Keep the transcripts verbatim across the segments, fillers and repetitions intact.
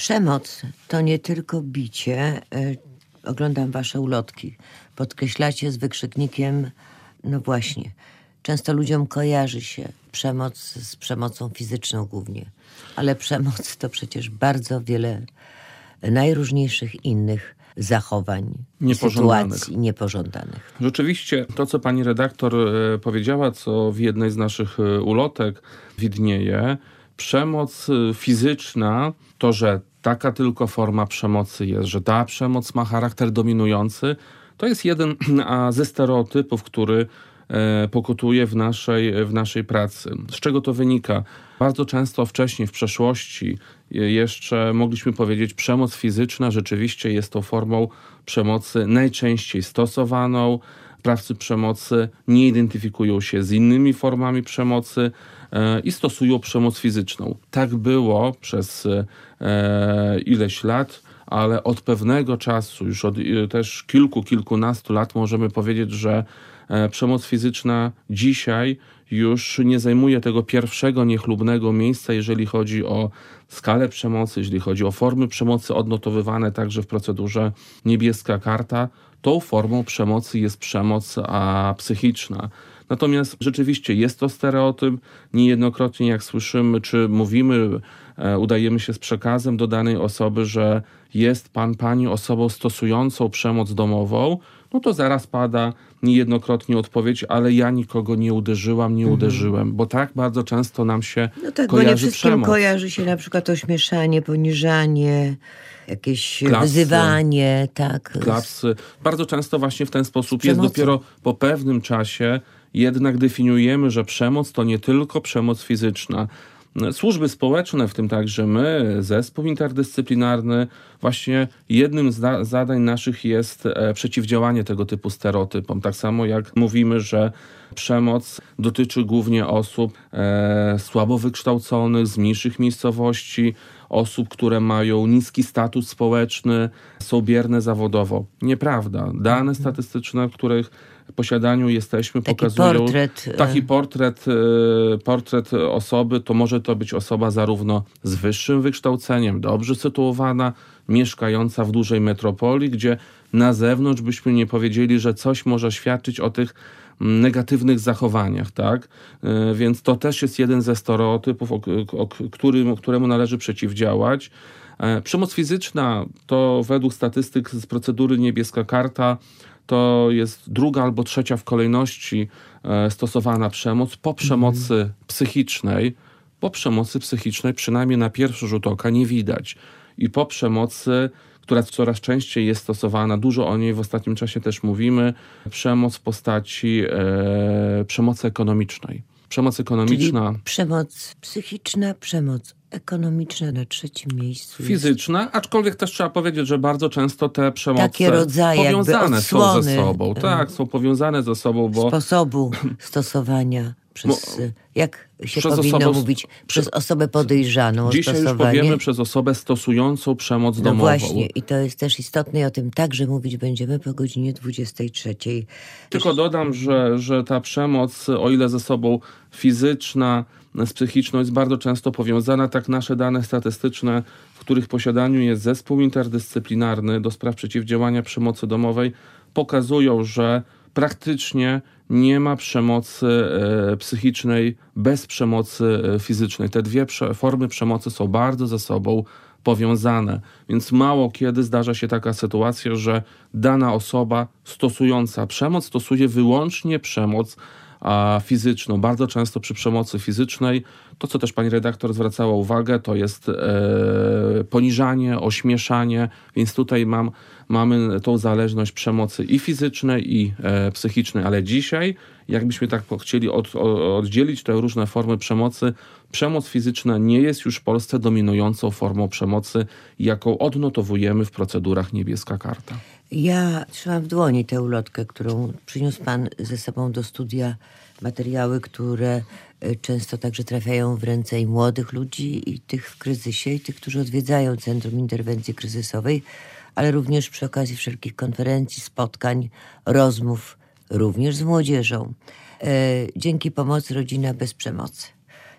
Przemoc to nie tylko bicie. Oglądam wasze ulotki. Podkreślacie z wykrzyknikiem, no właśnie, często ludziom kojarzy się przemoc z przemocą fizyczną głównie. Ale przemoc to przecież bardzo wiele najróżniejszych innych zachowań, niepożądanych. sytuacji niepożądanych. Rzeczywiście to, co pani redaktor powiedziała, co w jednej z naszych ulotek widnieje, przemoc fizyczna, to, że taka tylko forma przemocy jest, że ta przemoc ma charakter dominujący, to jest jeden ze stereotypów, który pokutuje w naszej, w naszej pracy. Z czego to wynika? Bardzo często wcześniej, w przeszłości, jeszcze mogliśmy powiedzieć, przemoc fizyczna rzeczywiście jest tą formą przemocy najczęściej stosowaną. Sprawcy przemocy nie identyfikują się z innymi formami przemocy i stosują przemoc fizyczną. Tak było przez ileś lat, ale od pewnego czasu, już od też kilku, kilkunastu lat możemy powiedzieć, że przemoc fizyczna dzisiaj już nie zajmuje tego pierwszego niechlubnego miejsca, jeżeli chodzi o skalę przemocy, jeżeli chodzi o formy przemocy odnotowywane także w procedurze Niebieska Karta. Tą formą przemocy jest przemoc a, psychiczna. Natomiast rzeczywiście jest to stereotyp. Niejednokrotnie jak słyszymy, czy mówimy, e, udajemy się z przekazem do danej osoby, że jest pan, pani osobą stosującą przemoc domową, no to zaraz pada niejednokrotnie odpowiedź, ale ja nikogo nie uderzyłam, nie mhm. uderzyłem, bo tak bardzo często nam się no tak, kojarzy bo nie wszystkim przemoc. Kojarzy się na przykład ośmieszanie, poniżanie, jakieś Klapsy, wyzywanie, tak. Klapsy. Bardzo często właśnie w ten sposób jest. Dopiero po pewnym czasie jednak definiujemy, że przemoc to nie tylko przemoc fizyczna. Służby społeczne, w tym także my, zespół interdyscyplinarny, właśnie jednym z za- zadań naszych jest e, przeciwdziałanie tego typu stereotypom. Tak samo jak mówimy, że przemoc dotyczy głównie osób e, słabo wykształconych, z mniejszych miejscowości, osób, które mają niski status społeczny, są bierne zawodowo. Nieprawda. Dane statystyczne, w których posiadaniu jesteśmy, taki pokazują portret. taki portret, portret osoby, to może to być osoba zarówno z wyższym wykształceniem, dobrze sytuowana, mieszkająca w dużej metropolii, gdzie na zewnątrz byśmy nie powiedzieli, że coś może świadczyć o tych negatywnych zachowaniach, tak? Więc to też jest jeden ze stereotypów, o, o którym, któremu należy przeciwdziałać. Przemoc fizyczna to według statystyk z procedury Niebieska Karta to jest druga albo trzecia w kolejności stosowana przemoc po przemocy mm. psychicznej. Po przemocy psychicznej przynajmniej na pierwszy rzut oka nie widać. I po przemocy, która coraz częściej jest stosowana, dużo o niej w ostatnim czasie też mówimy, przemoc w postaci e, przemocy ekonomicznej. Przemoc ekonomiczna. Czyli przemoc psychiczna, przemoc ekonomiczna na trzecim miejscu. Fizyczna, jest... aczkolwiek też trzeba powiedzieć, że bardzo często te przemoce takie rodzaje powiązane są ze sobą. um, Tak, są powiązane ze sobą, bo... sposobu stosowania przez, bo, jak się powinno osobą, mówić, przez osobę podejrzaną. Dzisiaj już powiemy przez osobę stosującą przemoc no domową. Właśnie, i to jest też istotne i o tym także mówić będziemy po godzinie dwudziestej trzeciej. Tylko dodam, że, że ta przemoc, o ile ze sobą fizyczna, z psychiczną jest bardzo często powiązana, tak nasze dane statystyczne, w których posiadaniu jest zespół interdyscyplinarny do spraw przeciwdziałania przemocy domowej, pokazują, że praktycznie nie ma przemocy e, psychicznej bez przemocy e, fizycznej. Te dwie prze- formy przemocy są bardzo ze sobą powiązane, więc mało kiedy zdarza się taka sytuacja, że dana osoba stosująca przemoc stosuje wyłącznie przemoc a fizyczną. Bardzo często przy przemocy fizycznej, to co też pani redaktor zwracała uwagę, to jest e, poniżanie, ośmieszanie, więc tutaj mam, mamy tą zależność przemocy i fizycznej, i e, psychicznej, ale dzisiaj, jakbyśmy tak chcieli od, o, oddzielić te różne formy przemocy, przemoc fizyczna nie jest już w Polsce dominującą formą przemocy, jaką odnotowujemy w procedurach Niebieska Karta. Ja trzymam w dłoni tę ulotkę, którą przyniósł pan ze sobą do studia, materiały, które często także trafiają w ręce i młodych ludzi, i tych w kryzysie, i tych, którzy odwiedzają Centrum Interwencji Kryzysowej, ale również przy okazji wszelkich konferencji, spotkań, rozmów, również z młodzieżą. E, dzięki pomocy Rodzina bez przemocy.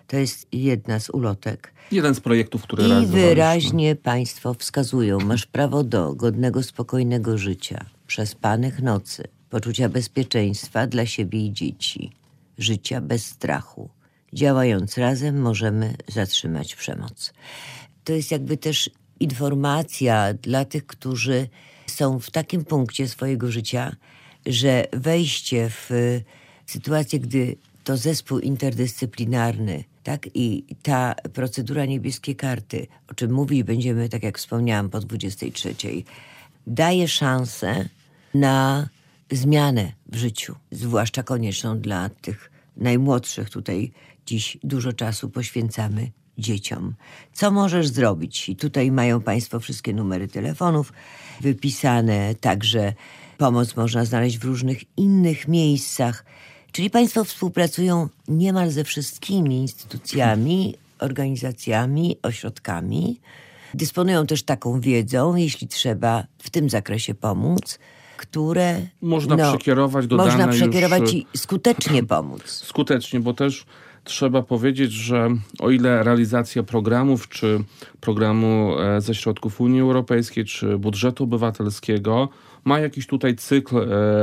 To jest jedna z ulotek. Jeden z projektów, który I realizowaliśmy. wyraźnie państwo wskazują, masz prawo do godnego, spokojnego życia, przespanych nocy, poczucia bezpieczeństwa dla siebie i dzieci, życia bez strachu. Działając razem możemy zatrzymać przemoc. To jest jakby też informacja dla tych, którzy są w takim punkcie swojego życia, że wejście w sytuację, gdy to zespół interdyscyplinarny, tak, i ta procedura niebieskie karty, o czym mówić będziemy, tak jak wspomniałam, po dwudziestej trzeciej, daje szansę na zmianę w życiu, zwłaszcza konieczną dla tych najmłodszych. Tutaj dziś dużo czasu poświęcamy dzieciom. Co możesz zrobić? I tutaj mają państwo wszystkie numery telefonów wypisane, także pomoc można znaleźć w różnych innych miejscach. Czyli państwo współpracują niemal ze wszystkimi instytucjami, organizacjami, ośrodkami. Dysponują też taką wiedzą, jeśli trzeba w tym zakresie pomóc, które Można no, przekierować do można danej przekierować już i skutecznie pomóc. Skutecznie, bo też trzeba powiedzieć, że o ile realizacja programów, czy programu ze środków Unii Europejskiej, czy budżetu obywatelskiego ma jakiś tutaj cykl,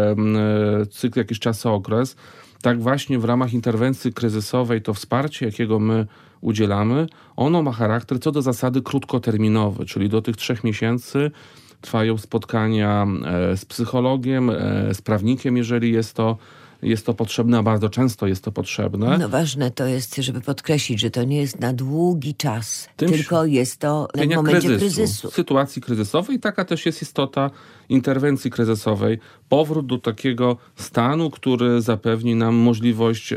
cykl jakiś czasookres, tak właśnie w ramach interwencji kryzysowej to wsparcie, jakiego my udzielamy, ono ma charakter co do zasady krótkoterminowy, czyli do tych trzech miesięcy trwają spotkania z psychologiem, z prawnikiem, jeżeli jest to Jest to potrzebne, a bardzo często jest to potrzebne. No ważne to jest, żeby podkreślić, że to nie jest na długi czas, Tym tylko jest to w momencie kryzysu. kryzysu. Sytuacji kryzysowej. Taka też jest istota interwencji kryzysowej. Powrót do takiego stanu, który zapewni nam możliwość e,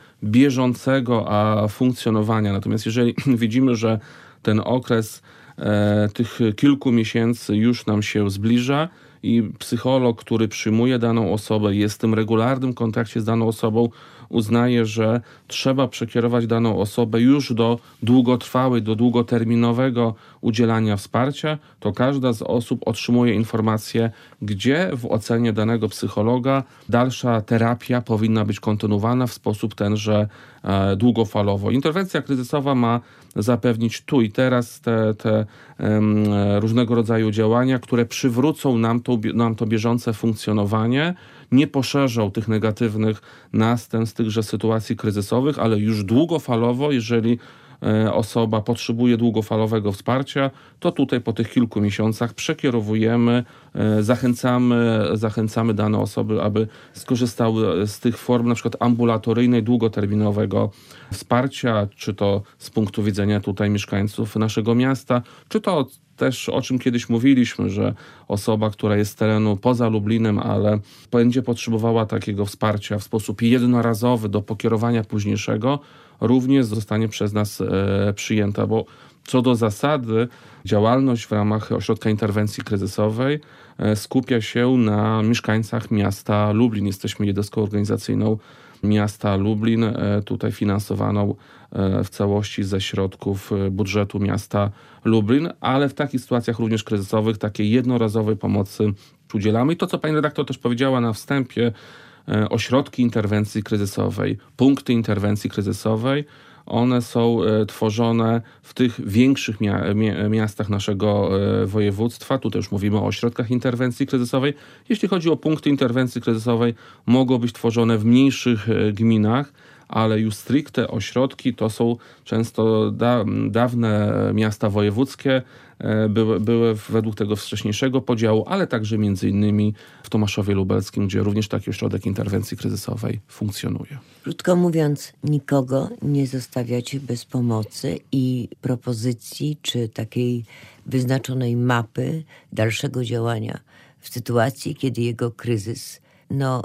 bieżącego a funkcjonowania. Natomiast jeżeli widzimy, że ten okres e, tych kilku miesięcy już nam się zbliża, i psycholog, który przyjmuje daną osobę, jest w tym regularnym kontakcie z daną osobą, uznaje, że trzeba przekierować daną osobę już do długotrwałej, do długoterminowego udzielania wsparcia, to każda z osób otrzymuje informację, gdzie w ocenie danego psychologa dalsza terapia powinna być kontynuowana w sposób tenże e, długofalowo. Interwencja kryzysowa ma zapewnić tu i teraz te, te um, różnego rodzaju działania, które przywrócą nam to, nam to bieżące funkcjonowanie, nie poszerzą tych negatywnych następstw tychże sytuacji kryzysowych, ale już długofalowo, jeżeli osoba potrzebuje długofalowego wsparcia, to tutaj po tych kilku miesiącach przekierowujemy, zachęcamy, zachęcamy dane osoby, aby skorzystały z tych form na przykład ambulatoryjnej, długoterminowego wsparcia, czy to z punktu widzenia tutaj mieszkańców naszego miasta, czy to też o czym kiedyś mówiliśmy, że osoba, która jest z terenu poza Lublinem, ale będzie potrzebowała takiego wsparcia w sposób jednorazowy do pokierowania późniejszego, również zostanie przez nas e, przyjęta, bo co do zasady działalność w ramach Ośrodka Interwencji Kryzysowej e, skupia się na mieszkańcach miasta Lublin. Jesteśmy jednostką organizacyjną miasta Lublin, e, tutaj finansowaną e, w całości ze środków budżetu miasta Lublin, ale w takich sytuacjach również kryzysowych takiej jednorazowej pomocy udzielamy. I to, co pani redaktor też powiedziała na wstępie, ośrodki interwencji kryzysowej, punkty interwencji kryzysowej, one są tworzone w tych większych mia- miastach naszego województwa. Tu też mówimy o ośrodkach interwencji kryzysowej. Jeśli chodzi o punkty interwencji kryzysowej, mogą być tworzone w mniejszych gminach, ale już stricte ośrodki to są często da- dawne miasta wojewódzkie, były, były według tego wcześniejszego podziału, ale także między innymi w Tomaszowie Lubelskim, gdzie również taki ośrodek interwencji kryzysowej funkcjonuje. Krótko mówiąc, nikogo nie zostawiacie bez pomocy i propozycji, czy takiej wyznaczonej mapy dalszego działania w sytuacji, kiedy jego kryzys no,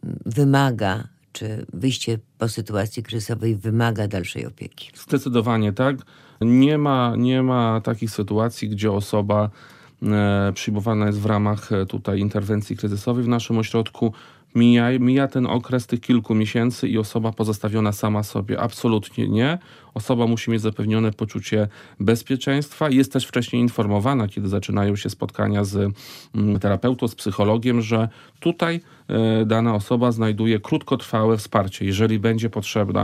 wymaga, czy wyjście po sytuacji kryzysowej wymaga dalszej opieki. Zdecydowanie tak. Nie ma, nie ma takich sytuacji, gdzie osoba e, przyjmowana jest w ramach e, tutaj interwencji kryzysowej w naszym ośrodku. Mija, mija ten okres tych kilku miesięcy i osoba pozostawiona sama sobie. Absolutnie nie. Osoba musi mieć zapewnione poczucie bezpieczeństwa. Jest też wcześniej informowana, kiedy zaczynają się spotkania z mm, terapeutą, z psychologiem, że tutaj e, dana osoba znajduje krótkotrwałe wsparcie. Jeżeli będzie potrzebna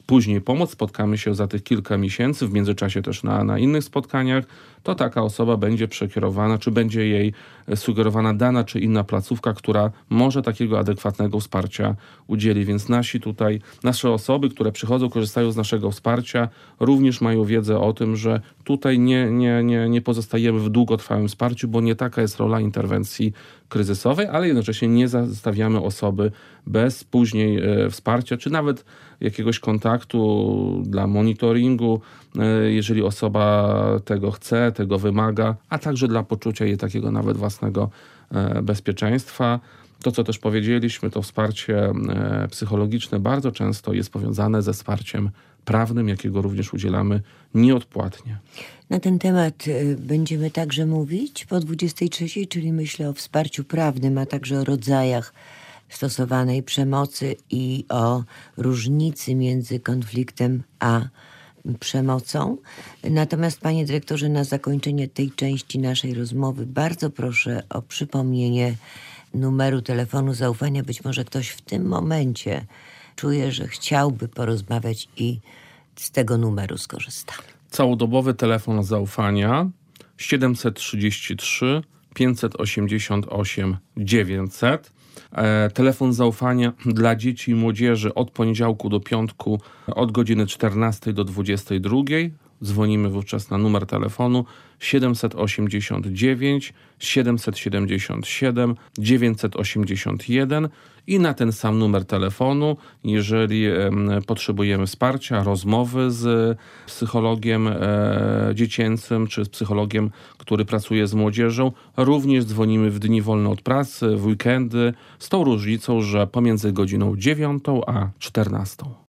później pomoc, spotkamy się za tych kilka miesięcy, w międzyczasie też na, na innych spotkaniach, to taka osoba będzie przekierowana, czy będzie jej sugerowana dana czy inna placówka, która może takiego adekwatnego wsparcia udzieli. Więc nasi tutaj, nasze osoby, które przychodzą, korzystają z naszego wsparcia, również mają wiedzę o tym, że tutaj nie, nie, nie, nie pozostajemy w długotrwałym wsparciu, bo nie taka jest rola interwencji kryzysowej, ale jednocześnie nie zostawiamy osoby bez później e, wsparcia, czy nawet jakiegoś kontaktu dla monitoringu, e, jeżeli osoba tego chce, tego wymaga, a także dla poczucia jej takiego nawet własnego e, bezpieczeństwa. To, co też powiedzieliśmy, to wsparcie e, psychologiczne bardzo często jest powiązane ze wsparciem prawnym, jakiego również udzielamy nieodpłatnie. Na ten temat y, będziemy także mówić po dwudziestej trzeciej, czyli myślę o wsparciu prawnym, a także o rodzajach stosowanej przemocy i o różnicy między konfliktem a przemocą. Natomiast, panie dyrektorze, na zakończenie tej części naszej rozmowy bardzo proszę o przypomnienie numeru telefonu zaufania. Być może ktoś w tym momencie czuje, że chciałby porozmawiać i z tego numeru skorzysta. Całodobowy telefon zaufania siedem trzy trzy, pięć osiem osiem, dziewięćset. E, telefon zaufania dla dzieci i młodzieży od poniedziałku do piątku od godziny czternastej do dwudziestej drugiej. Dzwonimy wówczas na numer telefonu siedem osiem dziewięć, siedem siedem siedem, dziewięć osiem jeden i na ten sam numer telefonu, jeżeli e, potrzebujemy wsparcia, rozmowy z psychologiem e, dziecięcym czy z psychologiem, który pracuje z młodzieżą, również dzwonimy w dni wolne od pracy, w weekendy, z tą różnicą, że pomiędzy godziną dziewiątą a czternastą.